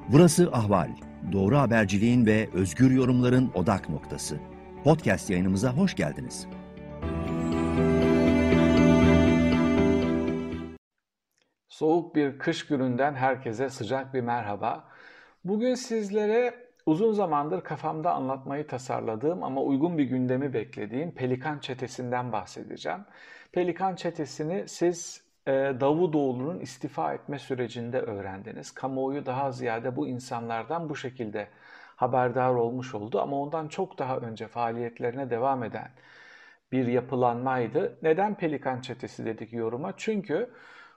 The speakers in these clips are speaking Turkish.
Burası Ahval. Doğru haberciliğin ve özgür yorumların odak noktası. Podcast yayınımıza hoş geldiniz. Soğuk bir kış gününden herkese sıcak bir merhaba. Bugün sizlere uzun zamandır kafamda anlatmayı tasarladığım ama uygun bir gündemi beklediğim Pelikan Çetesi'nden bahsedeceğim. Pelikan Çetesi'ni siz Davutoğlu'nun istifa etme sürecinde öğrendiniz. Kamuoyu daha ziyade bu insanlardan bu şekilde haberdar olmuş oldu ama ondan çok daha önce faaliyetlerine devam eden bir yapılanmaydı. Neden Pelikan Çetesi dedik yoruma? Çünkü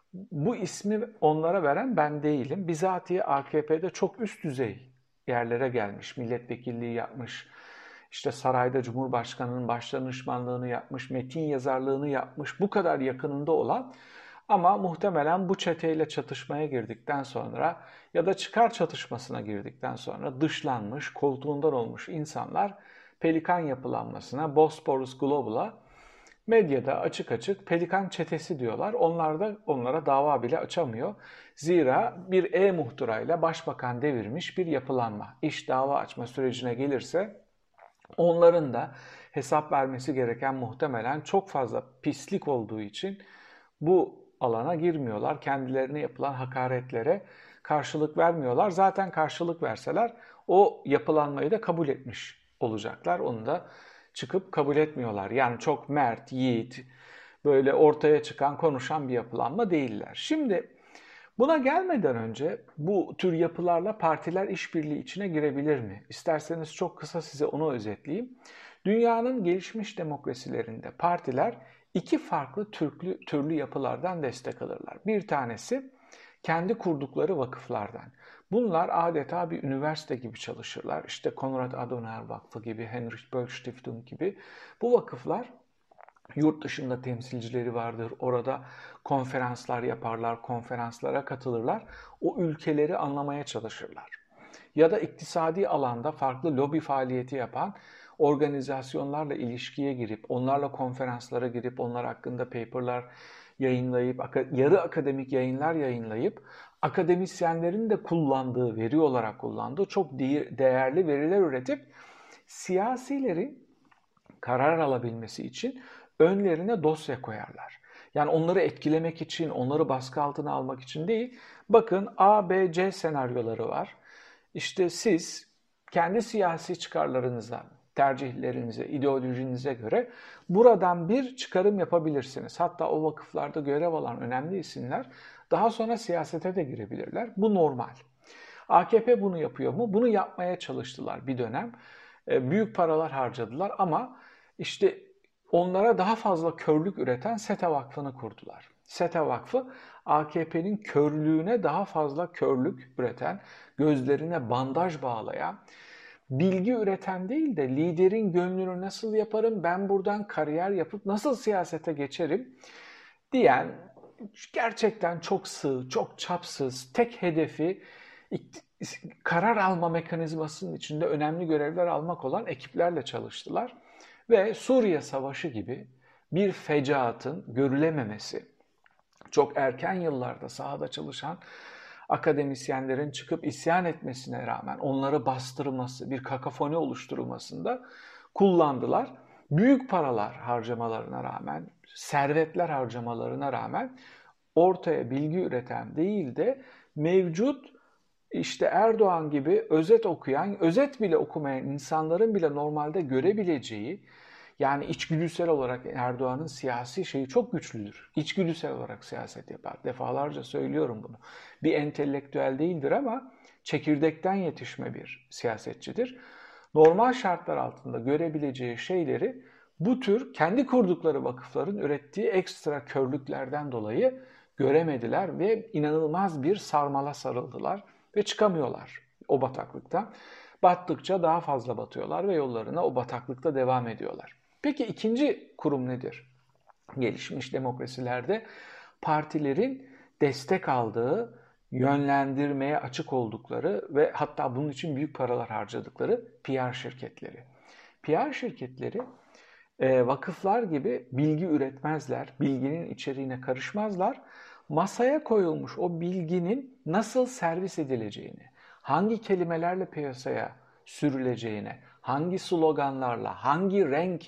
bu ismi onlara veren ben değilim. Bizatihi AKP'de çok üst düzey yerlere gelmiş, milletvekilliği yapmış, işte sarayda Cumhurbaşkanı'nın başdanışmanlığını yapmış, metin yazarlığını yapmış, bu kadar yakınında olan ama muhtemelen bu çeteyle çatışmaya girdikten sonra ya da çıkar çatışmasına girdikten sonra dışlanmış, koltuğundan olmuş insanlar Pelikan yapılanmasına, Bosporus Global'a medyada açık açık Pelikan Çetesi diyorlar. Onlar da onlara dava bile açamıyor. Zira bir e-muhtırayla başbakan devirmiş bir yapılanma. İş dava açma sürecine gelirse onların da hesap vermesi gereken muhtemelen çok fazla pislik olduğu için bu alana girmiyorlar. Kendilerine yapılan hakaretlere karşılık vermiyorlar. Zaten karşılık verseler o yapılanmayı da kabul etmiş olacaklar. Onu da çıkıp kabul etmiyorlar. Yani çok mert, yiğit, böyle ortaya çıkan, konuşan bir yapılanma değiller. Şimdi buna gelmeden önce bu tür yapılarla partiler işbirliği içine girebilir mi? İsterseniz çok kısa size onu özetleyeyim. Dünyanın gelişmiş demokrasilerinde partiler iki farklı türlü yapılardan destek alırlar. Bir tanesi kendi kurdukları vakıflardan. Bunlar adeta bir üniversite gibi çalışırlar. İşte Konrad Adenauer Vakfı gibi, Heinrich Böll Stiftung gibi. Bu vakıflar yurt dışında temsilcileri vardır. Orada konferanslar yaparlar, konferanslara katılırlar. O ülkeleri anlamaya çalışırlar. Ya da iktisadi alanda farklı lobi faaliyeti yapan organizasyonlarla ilişkiye girip, onlarla konferanslara girip, onlar hakkında paperlar yayınlayıp, yarı akademik yayınlar yayınlayıp, akademisyenlerin de kullandığı, veri olarak kullandığı çok değerli veriler üretip, siyasilerin karar alabilmesi için önlerine dosya koyarlar. Yani onları etkilemek için, onları baskı altına almak için değil. Bakın A, B, C senaryoları var. İşte siz kendi siyasi çıkarlarınıza, tercihlerinize, ideolojinize göre buradan bir çıkarım yapabilirsiniz. Hatta o vakıflarda görev alan önemli isimler daha sonra siyasete de girebilirler. Bu normal. AKP bunu yapıyor mu? Bunu yapmaya çalıştılar bir dönem. Büyük paralar harcadılar ama işte onlara daha fazla körlük üreten SETA Vakfı'nı kurdular. SETA Vakfı AKP'nin körlüğüne daha fazla körlük üreten, gözlerine bandaj bağlayan, bilgi üreten değil de liderin gönlünü nasıl yaparım, ben buradan kariyer yapıp nasıl siyasete geçerim diyen, gerçekten çok sığ, çok çapsız, tek hedefi karar alma mekanizmasının içinde önemli görevler almak olan ekiplerle çalıştılar. Ve Suriye Savaşı gibi bir fecaatın görülememesi, çok erken yıllarda sahada çalışan akademisyenlerin çıkıp isyan etmesine rağmen onları bastırması, bir kakafoni oluşturulmasında kullandılar. Büyük paralar harcamalarına rağmen, servetler harcamalarına rağmen ortaya bilgi üreten değil de mevcut işte Erdoğan gibi özet okuyan, özet bile okumayan insanların bile normalde görebileceği, yani içgüdüsel olarak Erdoğan'ın siyasi şeyi çok güçlüdür. İçgüdüsel olarak siyaset yapar. Defalarca söylüyorum bunu. Bir entelektüel değildir ama çekirdekten yetişme bir siyasetçidir. Normal şartlar altında görebileceği şeyleri bu tür kendi kurdukları vakıfların ürettiği ekstra körlüklerden dolayı göremediler ve inanılmaz bir sarmala sarıldılar ve çıkamıyorlar o bataklıktan. Battıkça daha fazla batıyorlar ve yollarına o bataklıkta devam ediyorlar. Peki ikinci kurum nedir? Gelişmiş demokrasilerde partilerin destek aldığı, yönlendirmeye açık oldukları ve hatta bunun için büyük paralar harcadıkları PR şirketleri. PR şirketleri vakıflar gibi bilgi üretmezler, bilginin içeriğine karışmazlar. Masaya koyulmuş o bilginin nasıl servis edileceğini, hangi kelimelerle piyasaya sürüleceğine, hangi sloganlarla, hangi renk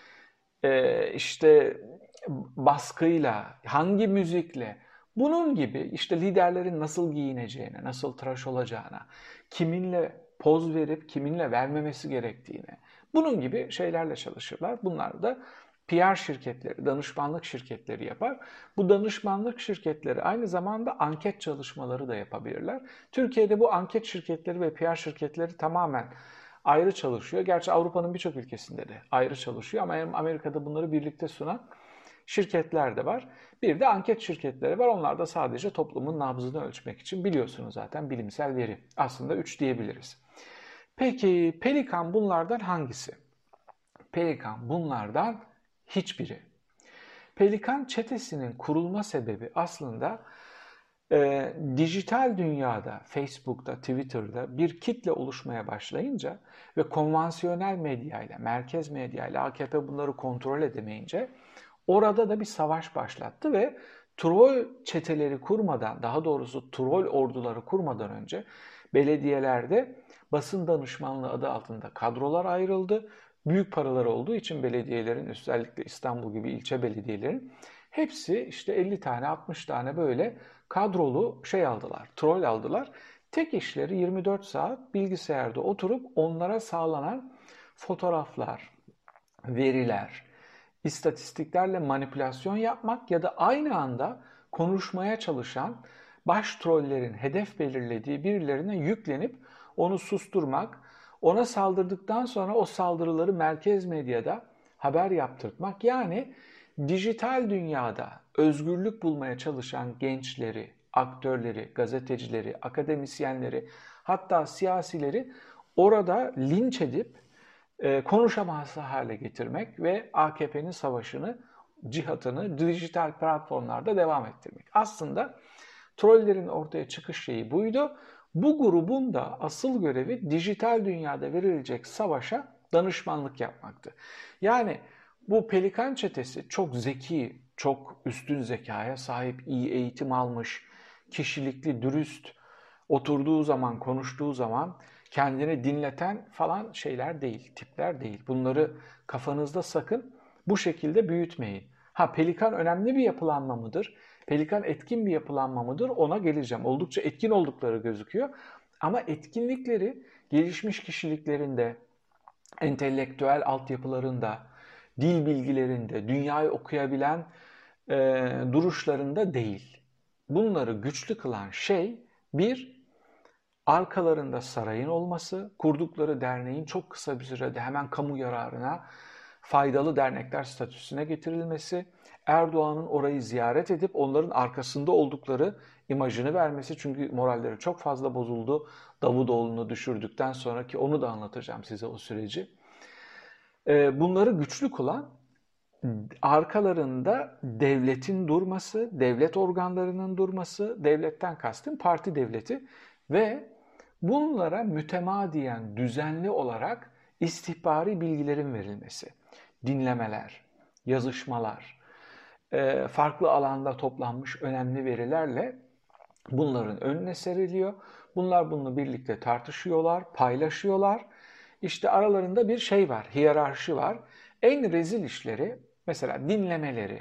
işte baskıyla, hangi müzikle, bunun gibi işte liderlerin nasıl giyineceğine, nasıl tıraş olacağına, kiminle poz verip kiminle vermemesi gerektiğine, bunun gibi şeylerle çalışırlar. Bunlar da PR şirketleri, danışmanlık şirketleri yapar. Bu danışmanlık şirketleri aynı zamanda anket çalışmaları da yapabilirler. Türkiye'de bu anket şirketleri ve PR şirketleri tamamen ayrı çalışıyor. Gerçi Avrupa'nın birçok ülkesinde de ayrı çalışıyor ama Amerika'da bunları birlikte sunan şirketler de var. Bir de anket şirketleri var. Onlar da sadece toplumun nabzını ölçmek için, biliyorsunuz zaten, bilimsel veri. Aslında 3 diyebiliriz. Peki Pelikan bunlardan hangisi? Pelikan bunlardan hiçbiri. Pelikan çetesinin kurulma sebebi aslında dijital dünyada, Facebook'ta, Twitter'da bir kitle oluşmaya başlayınca ve konvansiyonel medyayla, merkez medyayla AKP bunları kontrol edemeyince orada da bir savaş başlattı ve troll çeteleri kurmadan, daha doğrusu troll orduları kurmadan önce belediyelerde basın danışmanlığı adı altında kadrolar ayrıldı. Büyük paralar olduğu için belediyelerin, özellikle İstanbul gibi ilçe belediyelerin hepsi işte 50 tane 60 tane böyle kadrolu şey aldılar, troll aldılar. Tek işleri 24 saat bilgisayarda oturup onlara sağlanan fotoğraflar, veriler, istatistiklerle manipülasyon yapmak ya da aynı anda konuşmaya çalışan baş trollerin hedef belirlediği birilerine yüklenip onu susturmak, ona saldırdıktan sonra o saldırıları merkez medyada haber yaptırtmak. Yani dijital dünyada özgürlük bulmaya çalışan gençleri, aktörleri, gazetecileri, akademisyenleri, hatta siyasileri orada linç edip konuşamaz hale getirmek ve AKP'nin savaşını, cihatını dijital platformlarda devam ettirmek. Aslında trollerin ortaya çıkış şeyi buydu. Bu grubun da asıl görevi dijital dünyada verilecek savaşa danışmanlık yapmaktı. Yani bu Pelikan çetesi çok zeki, çok üstün zekaya sahip, iyi eğitim almış, kişilikli, dürüst, oturduğu zaman, konuştuğu zaman kendini dinleten falan şeyler değil, tipler değil. Bunları kafanızda sakın bu şekilde büyütmeyin. Ha, Pelikan önemli bir yapılanma mıdır? Pelikan etkin bir yapılanma mıdır? Ona geleceğim. Oldukça etkin oldukları gözüküyor. Ama etkinlikleri gelişmiş kişiliklerinde, entelektüel altyapılarında, dil bilgilerinde, dünyayı okuyabilen duruşlarında değil. Bunları güçlü kılan şey bir, arkalarında sarayın olması, kurdukları derneğin çok kısa bir sürede hemen kamu yararına faydalı dernekler statüsüne getirilmesi, Erdoğan'ın orayı ziyaret edip onların arkasında oldukları imajını vermesi. Çünkü moralleri çok fazla bozuldu Davutoğlu'nu düşürdükten sonra, ki onu da anlatacağım size o süreci. Bunları güçlü kılan arkalarında devletin durması, devlet organlarının durması, devletten kastım parti devleti ve bunlara mütemadiyen, düzenli olarak istihbari bilgilerin verilmesi, dinlemeler, yazışmalar, farklı alanda toplanmış önemli verilerle bunların önüne seriliyor. Bunlar bunu birlikte tartışıyorlar, paylaşıyorlar. İşte aralarında bir şey var, hiyerarşi var. En rezil işleri, mesela dinlemeleri,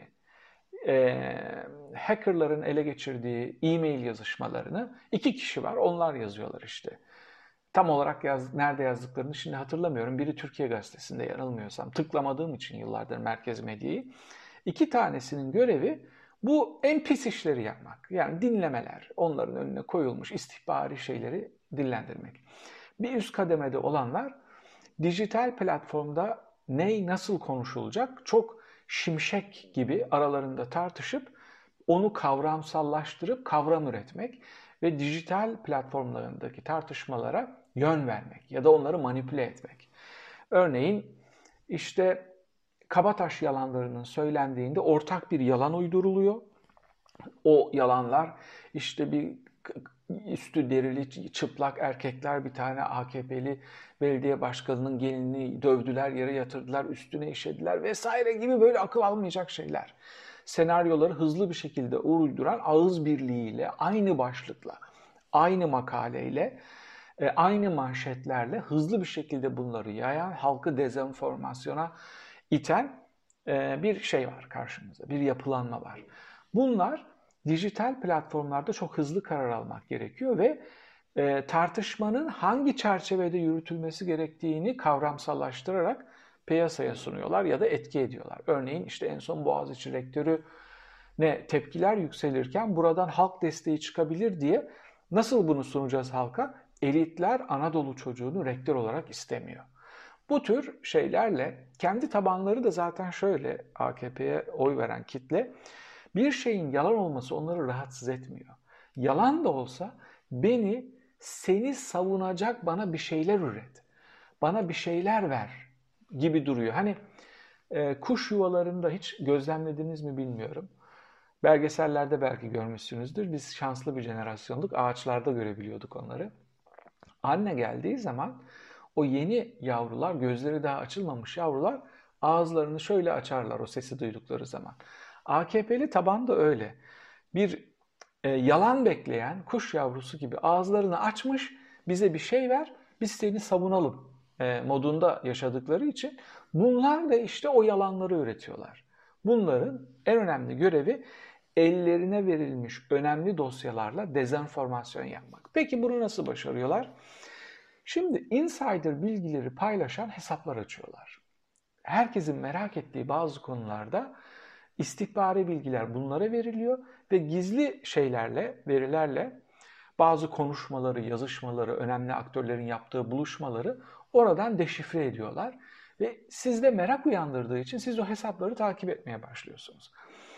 hackerların ele geçirdiği e-mail yazışmalarını 2 kişi var, onlar yazıyorlar işte. Tam olarak nerede yazdıklarını şimdi hatırlamıyorum. Biri Türkiye Gazetesi'nde, yanılmıyorsam. Tıklamadığım için yıllardır merkez medyayı. 2 tanesinin görevi bu en pis işleri yapmak. Yani dinlemeler, onların önüne koyulmuş istihbari şeyleri dillendirmek. Bir üst kademede olanlar dijital platformda nasıl konuşulacak çok şimşek gibi aralarında tartışıp onu kavramsallaştırıp kavram üretmek ve dijital platformlarındaki tartışmalara yön vermek ya da onları manipüle etmek. Örneğin işte Kabataş yalanlarının söylendiğinde ortak bir yalan uyduruluyor. O yalanlar işte bir üstü derili çıplak erkekler bir tane AKP'li belediye başkanının gelinini dövdüler, yere yatırdılar, üstüne işediler vesaire gibi böyle akıl almayacak şeyler. Senaryoları hızlı bir şekilde uyduran, ağız birliğiyle, aynı başlıkla, aynı makaleyle Aynı manşetlerle hızlı bir şekilde bunları yayan, halkı dezenformasyona iten bir şey var karşımızda, bir yapılanma var. Bunlar dijital platformlarda çok hızlı karar almak gerekiyor ve tartışmanın hangi çerçevede yürütülmesi gerektiğini kavramsallaştırarak piyasaya sunuyorlar ya da etki ediyorlar. Örneğin işte en son Boğaziçi Rektörü ne tepkiler yükselirken buradan halk desteği çıkabilir diye nasıl bunu sunacağız halka? Elitler Anadolu çocuğunu rektör olarak istemiyor. Bu tür şeylerle kendi tabanları da zaten şöyle AKP'ye oy veren kitle bir şeyin yalan olması onları rahatsız etmiyor. Yalan da olsa seni savunacak bana bir şeyler üret. Bana bir şeyler ver gibi duruyor. Hani kuş yuvalarında hiç gözlemlediniz mi bilmiyorum. Belgesellerde belki görmüşsünüzdür. Biz şanslı bir jenerasyonduk. Ağaçlarda görebiliyorduk onları. Anne geldiği zaman o yeni yavrular, gözleri daha açılmamış yavrular ağızlarını şöyle açarlar o sesi duydukları zaman. AKP'li taban da öyle. Bir yalan bekleyen kuş yavrusu gibi ağızlarını açmış, bize bir şey ver, biz seni savunalım modunda yaşadıkları için bunlar da işte o yalanları üretiyorlar. Bunların en önemli görevi ellerine verilmiş önemli dosyalarla dezenformasyon yapmak. Peki bunu nasıl başarıyorlar? Şimdi insider bilgileri paylaşan hesaplar açıyorlar. Herkesin merak ettiği bazı konularda istihbari bilgiler bunlara veriliyor ve gizli şeylerle, verilerle bazı konuşmaları, yazışmaları, önemli aktörlerin yaptığı buluşmaları oradan deşifre ediyorlar. Ve sizde merak uyandırdığı için siz o hesapları takip etmeye başlıyorsunuz.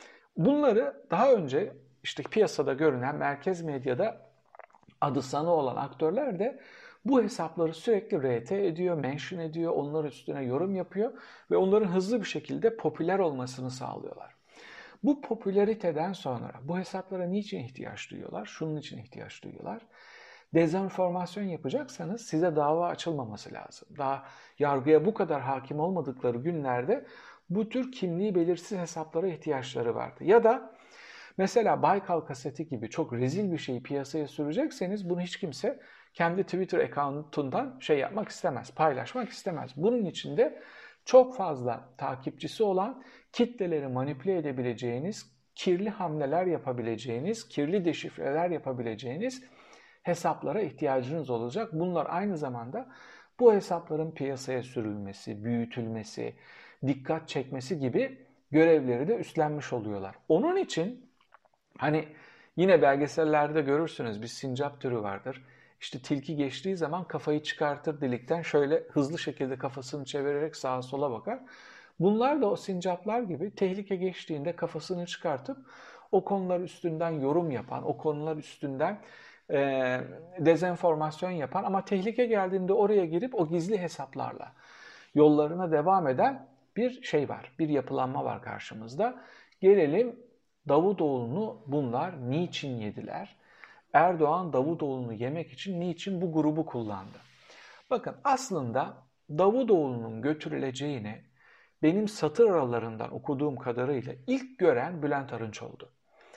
Bunları daha önce işte piyasada görünen merkez medyada adı sanı olan aktörler de bu hesapları sürekli RT ediyor, mention ediyor, onlar üstüne yorum yapıyor ve onların hızlı bir şekilde popüler olmasını sağlıyorlar. Bu popülariteden sonra bu hesaplara niçin ihtiyaç duyuyorlar? Şunun için ihtiyaç duyuyorlar. Dezenformasyon yapacaksanız size dava açılmaması lazım. Daha yargıya bu kadar hakim olmadıkları günlerde bu tür kimliği belirsiz hesaplara ihtiyaçları vardı. Ya da mesela Baykal kaseti gibi çok rezil bir şeyi piyasaya sürecekseniz bunu hiç kimse kendi Twitter account'undan yapmak istemez, paylaşmak istemez. Bunun için de çok fazla takipçisi olan, kitleleri manipüle edebileceğiniz, kirli hamleler yapabileceğiniz, kirli deşifreler yapabileceğiniz hesaplara ihtiyacınız olacak. Bunlar aynı zamanda bu hesapların piyasaya sürülmesi, büyütülmesi, dikkat çekmesi gibi görevleri de üstlenmiş oluyorlar. Onun için hani yine belgesellerde görürsünüz bir sincap türü vardır. İşte tilki geçtiği zaman kafayı çıkartır delikten şöyle hızlı şekilde kafasını çevirerek sağa sola bakar. Bunlar da o sincaplar gibi tehlike geçtiğinde kafasını çıkartıp o konular üstünden yorum yapan, o konular üstünden e, dezenformasyon yapan ama tehlike geldiğinde oraya girip o gizli hesaplarla yollarına devam eden bir şey var, bir yapılanma var karşımızda. Gelelim Davutoğlu'nu bunlar niçin yediler? Erdoğan Davutoğlu'nu yemek için niçin bu grubu kullandı? Bakın aslında Davutoğlu'nun götürüleceğini benim satır aralarından okuduğum kadarıyla ilk gören Bülent Arınç oldu.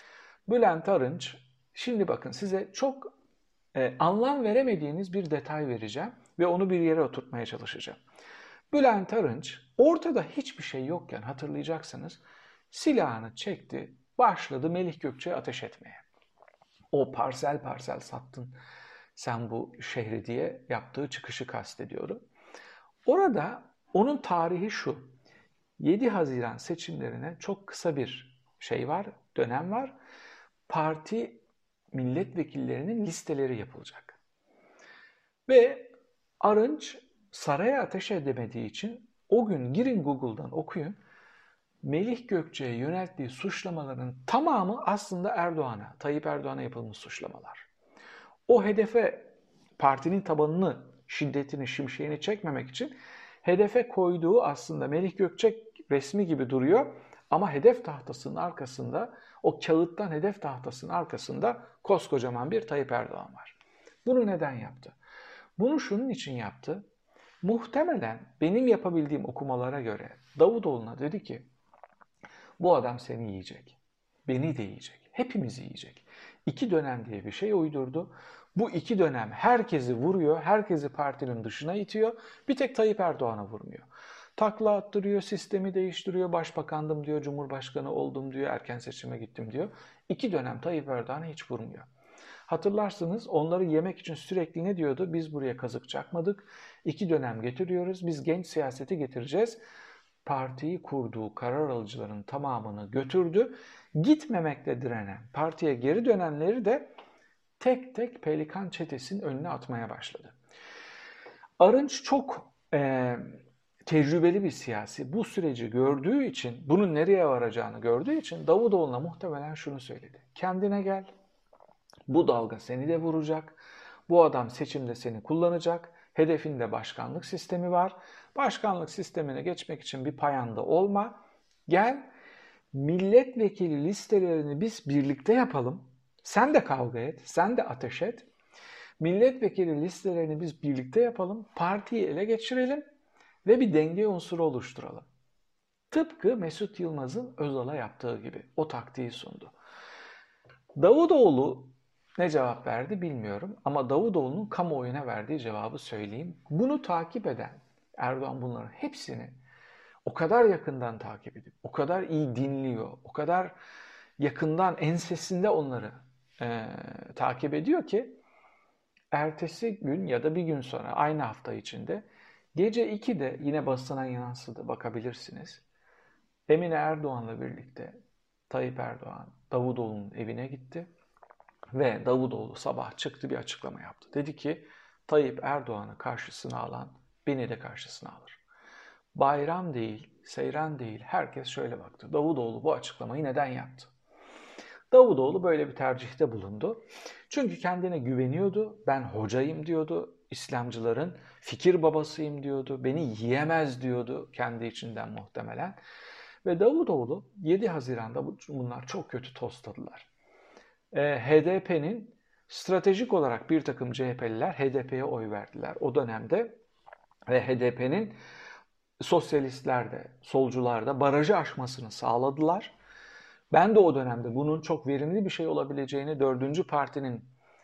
Bülent Arınç, şimdi bakın size çok anlam veremediğiniz bir detay vereceğim ve onu bir yere oturtmaya çalışacağım. Bülent Arınç ortada hiçbir şey yokken hatırlayacaksınız silahını çekti, başladı Melih Gökçe'ye ateş etmeye. O parsel parsel sattın sen bu şehri diye yaptığı çıkışı kastediyorum. Orada onun tarihi şu. 7 Haziran seçimlerine çok kısa bir şey var, dönem var. Parti milletvekillerinin listeleri yapılacak. Ve Arınç saraya ateş edemediği için o gün girin Google'dan okuyun. Melih Gökçe'ye yönelttiği suçlamaların tamamı aslında Erdoğan'a, Tayyip Erdoğan'a yapılmış suçlamalar. O hedefe partinin tabanını, şiddetini, şimşeğini çekmemek için hedefe koyduğu aslında Melih Gökçek resmi gibi duruyor ama hedef tahtasının arkasında, o kağıttan hedef tahtasının arkasında koskocaman bir Tayyip Erdoğan var. Bunu neden yaptı? Bunu şunun için yaptı. Muhtemelen benim yapabildiğim okumalara göre Davutoğlu'na dedi ki bu adam seni yiyecek. Beni de yiyecek. Hepimizi yiyecek. 2 dönem diye bir şey uydurdu. Bu 2 dönem herkesi vuruyor, herkesi partinin dışına itiyor. Bir tek Tayyip Erdoğan'a vurmuyor. Takla attırıyor, sistemi değiştiriyor, başbakandım diyor, cumhurbaşkanı oldum diyor, erken seçime gittim diyor. 2 dönem Tayyip Erdoğan'a hiç vurmuyor. Hatırlarsınız onları yemek için sürekli ne diyordu? Biz buraya kazık çakmadık. 2 dönem getiriyoruz. Biz genç siyaseti getireceğiz. Partiyi kurduğu karar alıcıların tamamını götürdü. Gitmemekte direnen, partiye geri dönenleri de tek tek Pelikan çetesinin önüne atmaya başladı. Arınç çok tecrübeli bir siyasi. Bu süreci gördüğü için, bunun nereye varacağını gördüğü için Davutoğlu'na muhtemelen şunu söyledi. Kendine gel. Bu dalga seni de vuracak. Bu adam seçimde seni kullanacak. Hedefinde başkanlık sistemi var. Başkanlık sistemine geçmek için bir payanda olma. Gel, milletvekili listelerini biz birlikte yapalım. Sen de kavga et, sen de ateş et. Milletvekili listelerini biz birlikte yapalım. Partiyi ele geçirelim ve bir denge unsuru oluşturalım. Tıpkı Mesut Yılmaz'ın Özal'a yaptığı gibi o taktiği sundu. Davutoğlu ne cevap verdi bilmiyorum ama Davutoğlu'nun kamuoyuna verdiği cevabı söyleyeyim. Bunu takip eden Erdoğan bunların hepsini o kadar yakından takip edip, o kadar iyi dinliyor, o kadar yakından ensesinde onları takip ediyor ki ertesi gün ya da bir gün sonra aynı hafta içinde gece 2'de yine basına yansıdı bakabilirsiniz. Emine Erdoğan'la birlikte Tayyip Erdoğan Davutoğlu'nun evine gitti. Ve Davutoğlu sabah çıktı bir açıklama yaptı. Dedi ki Tayyip Erdoğan'ı karşısına alan beni de karşısına alır. Bayram değil, seyran değil herkes şöyle baktı. Davutoğlu bu açıklamayı neden yaptı? Davutoğlu böyle bir tercihte bulundu. Çünkü kendine güveniyordu. Ben hocayım diyordu. İslamcıların fikir babasıyım diyordu. Beni yiyemez diyordu kendi içinden muhtemelen. Ve Davutoğlu 7 Haziran'da bunlar çok kötü tostladılar. HDP'nin stratejik olarak bir takım CHP'liler HDP'ye oy verdiler o dönemde ve HDP'nin sosyalistler de solcular da barajı aşmasını sağladılar. Ben de o dönemde bunun çok verimli bir şey olabileceğini, 4. partinin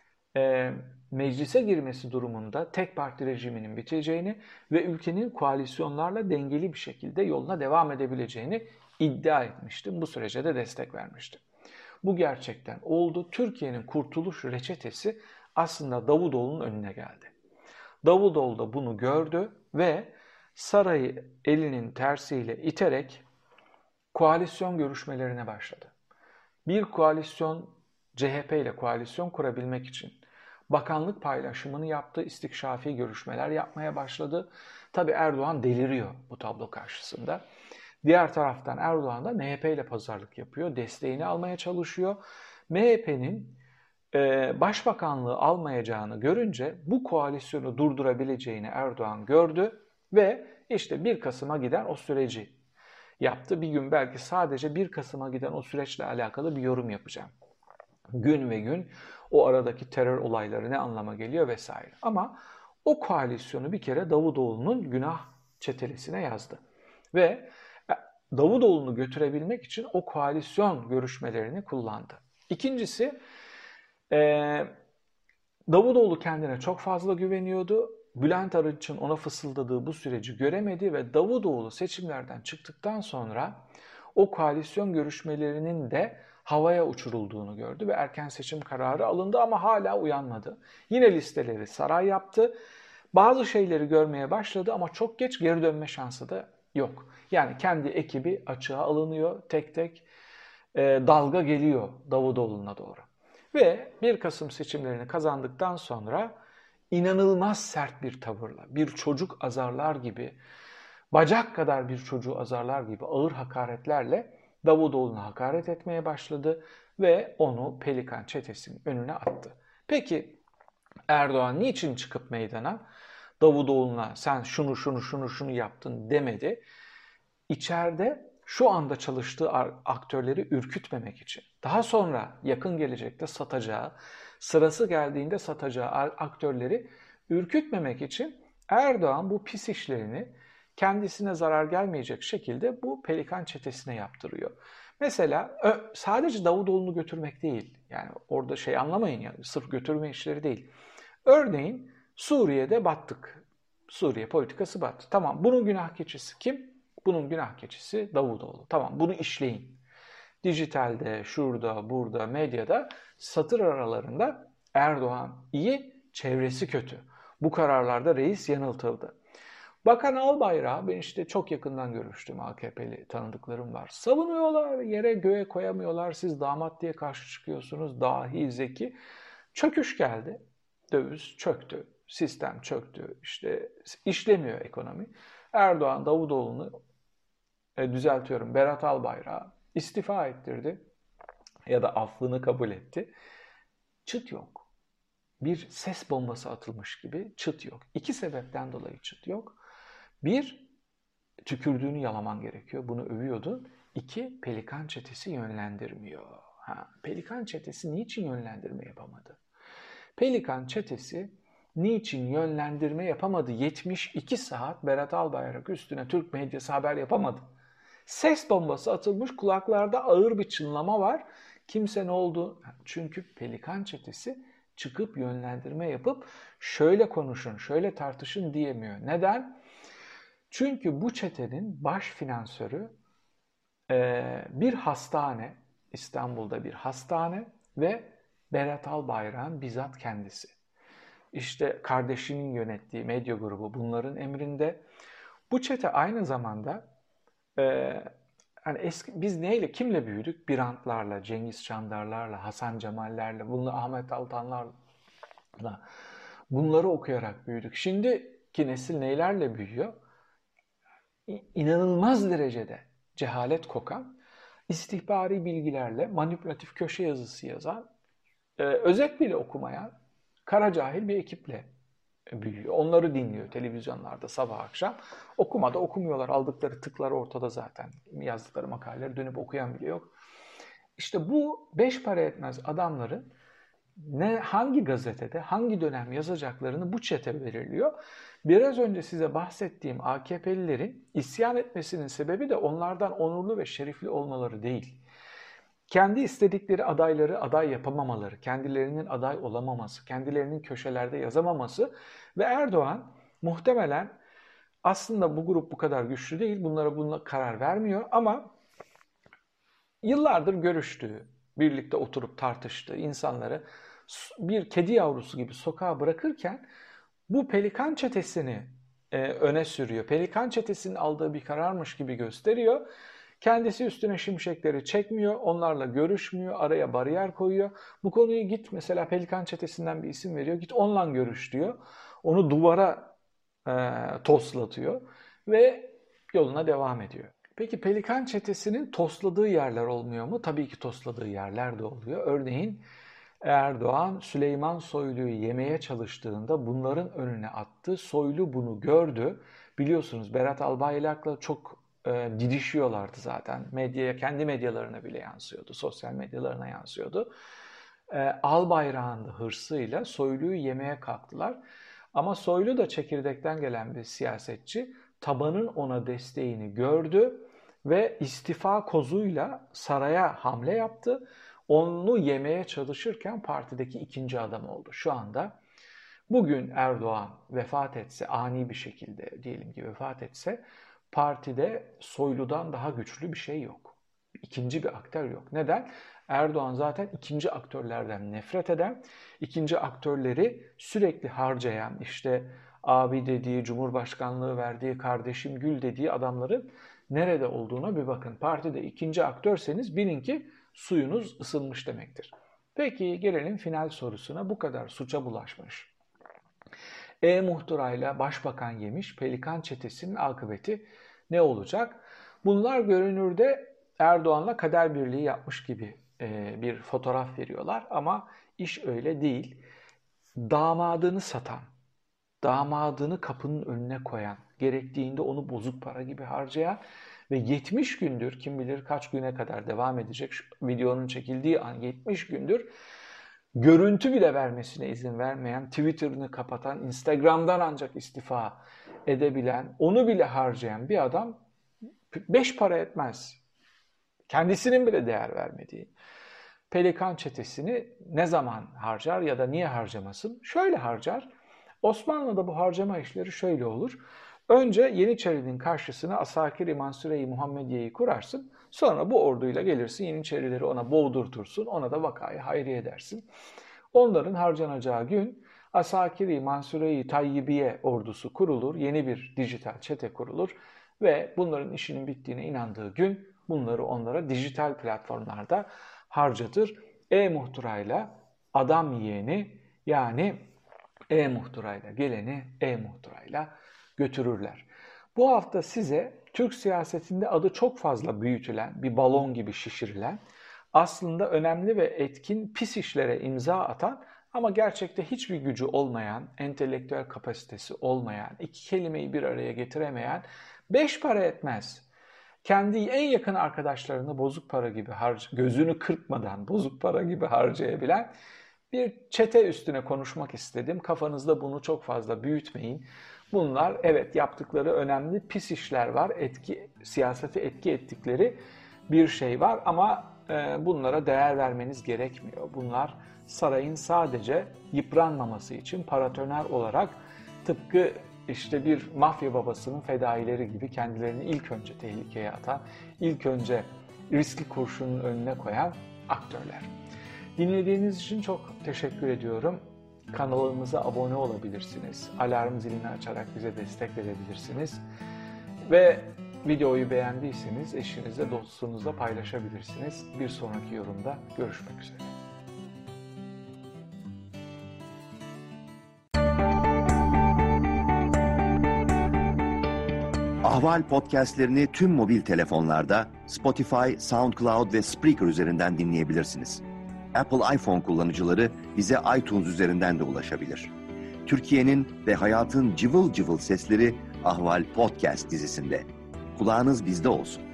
meclise girmesi durumunda tek parti rejiminin biteceğini ve ülkenin koalisyonlarla dengeli bir şekilde yoluna devam edebileceğini iddia etmiştim. Bu sürece de destek vermiştim. Bu gerçekten oldu. Türkiye'nin kurtuluş reçetesi aslında Davutoğlu'nun önüne geldi. Davutoğlu da bunu gördü ve sarayı elinin tersiyle iterek koalisyon görüşmelerine başladı. Bir koalisyon, CHP ile koalisyon kurabilmek için bakanlık paylaşımını yaptı, istikşafi görüşmeler yapmaya başladı. Tabii Erdoğan deliriyor bu tablo karşısında. Diğer taraftan Erdoğan da MHP ile pazarlık yapıyor, desteğini almaya çalışıyor. MHP'nin başbakanlığı almayacağını görünce bu koalisyonu durdurabileceğini Erdoğan gördü ve işte 1 Kasım'a giden o süreci yaptı. Bir gün belki sadece 1 Kasım'a giden o süreçle alakalı bir yorum yapacağım. Gün ve gün o aradaki terör olayları ne anlama geliyor vesaire. Ama o koalisyonu bir kere Davutoğlu'nun günah çetelesine yazdı. Ve Davutoğlu'nu götürebilmek için o koalisyon görüşmelerini kullandı. İkincisi, Davutoğlu kendine çok fazla güveniyordu. Bülent Arınç'ın ona fısıldadığı bu süreci göremedi ve Davutoğlu seçimlerden çıktıktan sonra o koalisyon görüşmelerinin de havaya uçurulduğunu gördü ve erken seçim kararı alındı ama hala uyanmadı. Yine listeleri saray yaptı. Bazı şeyleri görmeye başladı ama çok geç geri dönme şansı da yok. Yani kendi ekibi açığa alınıyor tek tek. Dalga geliyor Davutoğlu'na doğru. Ve 1 Kasım seçimlerini kazandıktan sonra inanılmaz sert bir tavırla, bir çocuk azarlar gibi, bacak kadar bir çocuğu azarlar gibi ağır hakaretlerle Davutoğlu'na hakaret etmeye başladı ve onu Pelikan çetesinin önüne attı. Peki Erdoğan niçin çıkıp meydana Davutoğlu'na sen şunu yaptın demedi? İçeride şu anda çalıştığı aktörleri ürkütmemek için, daha sonra yakın gelecekte satacağı, sırası geldiğinde satacağı aktörleri ürkütmemek için Erdoğan bu pis işlerini kendisine zarar gelmeyecek şekilde bu Pelikan çetesine yaptırıyor. Mesela sadece Davutoğlu'nu götürmek değil. Yani orada şey anlamayın yani sırf götürme işleri değil. Örneğin Suriye'de battık. Suriye politikası battı. Tamam, bunun günah keçisi kim? Bunun günah keçisi Davutoğlu. Tamam, bunu işleyin. Dijitalde, şurada, burada, medyada satır aralarında Erdoğan iyi, çevresi kötü. Bu kararlarda reis yanıltıldı. Bakan Albayrak'ı ben işte çok yakından görüştüm, AKP'li tanıdıklarım var. Savunuyorlar, yere göğe koyamıyorlar. Siz damat diye karşı çıkıyorsunuz. Dahi, zeki. Çöküş geldi. Döviz çöktü. Sistem çöktü. İşte işlemiyor ekonomi. Erdoğan Davutoğlu'nu düzeltiyorum, Berat Albayrak'ı istifa ettirdi ya da affını kabul etti. Çıt yok. Bir ses bombası atılmış gibi çıt yok. İki sebepten dolayı çıt yok. Bir, tükürdüğünü yalaman gerekiyor. Bunu övüyordu. İki, Pelikan çetesi yönlendirmiyor. Pelikan çetesi niçin yönlendirme yapamadı? Pelikan çetesi niçin yönlendirme yapamadı? 72 saat Berat Albayrak üstüne Türk medyası haber yapamadı. Ses bombası atılmış, kulaklarda ağır bir çınlama var. Kimse ne oldu? Çünkü Pelikan çetesi çıkıp yönlendirme yapıp şöyle konuşun, şöyle tartışın diyemiyor. Neden? Çünkü bu çetenin baş finansörü bir hastane, İstanbul'da bir hastane ve Berat Albayrak'ın bizzat kendisi. İşte kardeşinin yönettiği medya grubu bunların emrinde. Bu çete aynı zamanda hani biz neyle, kimle büyüdük? Birantlarla, Cengiz Çandarlarla, Hasan Cemallerle, Ahmet Altanlarla. Bunları okuyarak büyüdük. Şimdiki nesil neylerle büyüyor? İnanılmaz derecede cehalet kokan, istihbari bilgilerle manipülatif köşe yazısı yazan, özet bile okumayan, kara cahil bir ekiple büyüyor. Onları dinliyor televizyonlarda sabah akşam. Okumada okumuyorlar. Aldıkları tıklar ortada zaten. Yazdıkları makaleleri dönüp okuyan bile yok. İşte bu beş para etmez adamların hangi gazetede, hangi dönem yazacaklarını bu çete belirliyor. Biraz önce size bahsettiğim AKP'lilerin isyan etmesinin sebebi de onlardan onurlu ve şerifli olmaları değil. Kendi istedikleri adayları aday yapamamaları, kendilerinin aday olamaması, kendilerinin köşelerde yazamaması ve Erdoğan muhtemelen aslında bu grup bu kadar güçlü değil, bununla karar vermiyor ama yıllardır görüştüğü, birlikte oturup tartıştığı insanları bir kedi yavrusu gibi sokağa bırakırken bu Pelikan çetesini öne sürüyor. Pelikan çetesinin aldığı bir kararmış gibi gösteriyor. Kendisi üstüne şimşekleri çekmiyor, onlarla görüşmüyor, araya bariyer koyuyor. Bu konuyu git mesela Pelikan çetesinden bir isim veriyor, git onunla görüş diyor. Onu duvara toslatıyor ve yoluna devam ediyor. Peki Pelikan çetesinin tosladığı yerler olmuyor mu? Tabii ki tosladığı yerler de oluyor. Örneğin Erdoğan Süleyman Soylu'yu yemeye çalıştığında bunların önüne attı. Soylu bunu gördü. Biliyorsunuz Berat Albayrak'la çok didişiyorlardı zaten. Medyaya, kendi medyalarına bile yansıyordu. Sosyal medyalarına yansıyordu. Albayrak'ın da hırsıyla Soylu'yu yemeye kalktılar. Ama Soylu da çekirdekten gelen bir siyasetçi. Tabanın ona desteğini gördü ve istifa kozuyla saraya hamle yaptı. Onu yemeye çalışırken partideki ikinci adam oldu. Şu anda bugün Erdoğan vefat etse, ani bir şekilde diyelim ki vefat etse, partide Soylu'dan daha güçlü bir şey yok. İkinci bir aktör yok. Neden? Erdoğan zaten ikinci aktörlerden nefret eden, ikinci aktörleri sürekli harcayan, işte abi dediği, Cumhurbaşkanlığı verdiği, kardeşim Gül dediği adamların nerede olduğuna bir bakın. Partide ikinci aktörseniz bilin ki suyunuz ısınmış demektir. Peki gelelim final sorusuna. Bu kadar suça bulaşmış. Muhtırayla başbakan yemiş Pelikan çetesinin akıbeti ne olacak? Bunlar görünürde Erdoğan'la kader birliği yapmış gibi bir fotoğraf veriyorlar ama iş öyle değil. Damadını satan, damadını kapının önüne koyan, gerektiğinde onu bozuk para gibi harcayan ve 70 gündür, kim bilir kaç güne kadar devam edecek, şu videonun çekildiği an 70 gündür görüntü bile vermesine izin vermeyen, Twitter'ını kapatan, Instagram'dan ancak istifa edebilen, onu bile harcayan bir adam 5 para etmez. kendisinin bile değer vermediği Pelikan çetesini ne zaman harcar ya da niye harcamasın? Şöyle harcar. Osmanlı'da bu harcama işleri şöyle olur. Önce Yeniçeri'nin karşısına Asakir-i Mansure-i Muhammediye'yi kurarsın. Sonra bu orduyla gelirsin, Yeniçerileri ona boğdurtursun, ona da vakayı hayriye edersin. Onların harcanacağı gün Asakir-i Mansure-i Tayyibiye ordusu kurulur, yeni bir dijital çete kurulur ve bunların işinin bittiğine inandığı gün bunları onlara dijital platformlarda harcatır. E-muhtırayla adam yiyeni, yani e-muhtırayla geleni e-muhtırayla götürürler. Bu hafta size Türk siyasetinde adı çok fazla büyütülen, bir balon gibi şişirilen, aslında önemli ve etkin pis işlere imza atan ama gerçekte hiçbir gücü olmayan, entelektüel kapasitesi olmayan, iki kelimeyi bir araya getiremeyen, 5 para etmez, kendi en yakın arkadaşlarını bozuk para gibi gözünü kırpmadan bozuk para gibi harcayabilen bir çete üstüne konuşmak istedim. Kafanızda bunu çok fazla büyütmeyin. Bunlar evet yaptıkları önemli pis işler var. Siyasete etki ettikleri bir şey var ama bunlara değer vermeniz gerekmiyor. Bunlar sarayın sadece yıpranmaması için paratoner olarak tıpkı işte bir mafya babasının fedaileri gibi kendilerini ilk önce tehlikeye atan, ilk önce riskli kurşunun önüne koyan aktörler. Dinlediğiniz için çok teşekkür ediyorum. Kanalımıza abone olabilirsiniz. Alarm zilini açarak bize destek verebilirsiniz. Ve videoyu beğendiyseniz eşinizle, dostunuzla paylaşabilirsiniz. Bir sonraki yorumda görüşmek üzere. Ahval podcastlerini tüm mobil telefonlarda Spotify, SoundCloud ve Spreaker üzerinden dinleyebilirsiniz. Apple iPhone kullanıcıları bize iTunes üzerinden de ulaşabilir. Türkiye'nin ve hayatın cıvıl cıvıl sesleri Ahval Podcast dizisinde. Kulağınız bizde olsun.